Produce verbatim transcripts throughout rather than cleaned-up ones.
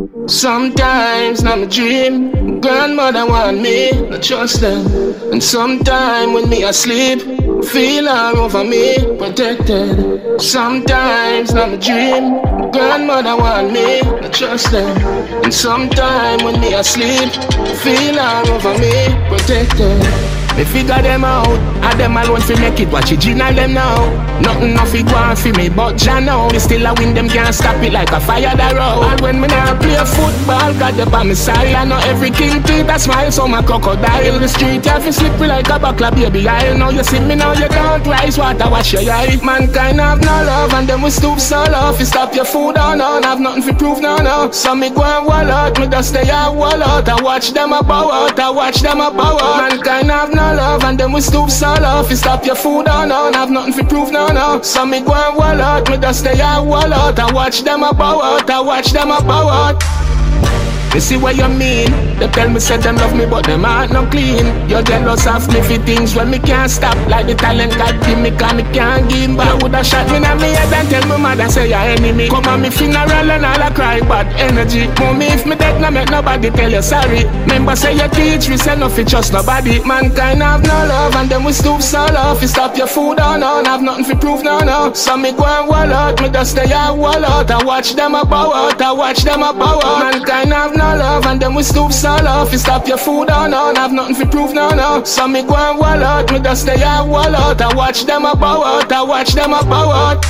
Sometimes not my dream, grandmother want me, not trust them. And sometime when me asleep, feel her over me, protected. Sometimes not my dream, grandmother want me, not trust them. And sometime when me asleep, feel her over me, protected. Me figure them out, and them alone fi make it. Watch it, Gina them now. Nothing no fi go on fi me, but Jah know. Me still a win, them can't stop it like a fire that road. And when me now play football, got them by me side. I know every king teeth a smile, so my crocodile. The street have fi slippery like a buckler, baby. I know you see me now, you don't rise water, wash your eye. Mankind have no love, and them we stoop so low. Fi stop your food on, on, have nothing fi prove, no, no. So me go and wall out, me just stay a wall out. I watch them a bow out, I watch them a bow out. Mankind have no love, and then we stoop so low. Fi stop your food on, on, have nothing fi prove, no, no. So me go and wall out, me just stay a wall out. I watch them a bow out, I watch them a bow out. You see what you mean? They tell me say them love me but them heart not clean. You're jealous of me for things when me can't stop. Like the talent God give me cause me can't give back. You woulda shot me in me head and tell me mother say you're enemy. Come on me funeral and all I cry bad energy. Mommy if me dead no make nobody tell you sorry. Remember say you teach me say no fi trust nobody. Mankind have no love and them we stoop so low. Fi stop your food on, on, have nothing fi prove, no, no. So me go and wall out, me just stay a wall out. I watch them a bow out, I watch them a bow out. Mankind have no love and them we stoop so low. Fi stop your food on, on, have nothing fi prove, no, no. So me go and wall out, me just stay a wall out. I watch them a bow out, I watch them a bow out.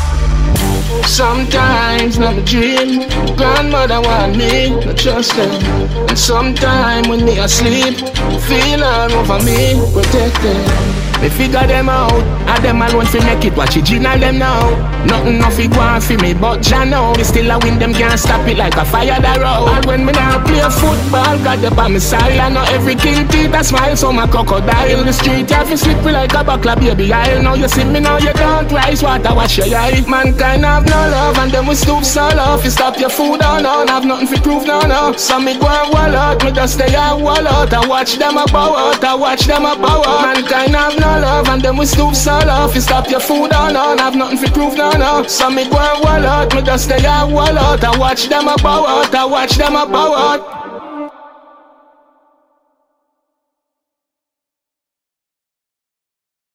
Sometimes not my dream, grandmother want me, not trust them. And sometime when me asleep, feel her over me, protected. Me figure them out, and them alone fi make it. Watch it, Gina them now. Nothing no fi go on fi me, but Jah know. Me still a win, them can't stop it like a fire that road. And when me now play football, got them by me side. I know every king teeth a smile, so my crocodile. The street have fi slippery like a buckler, baby. I know you see me now, you don't rise water, wash your eye. Mankind have no love, and them we stoop so low. Fi stop your food on, on, have nothing fi prove, no, no. So me go and wall out, me just stay a wall out. I watch them a bow out, I watch them a bow out. Mankind have no love, and them we stoop so low. Fi stop your food on, on, have nothing fi prove, no, no. So me go and wall out, me just stay a wall out. I watch them a bow out, I watch them a bow out.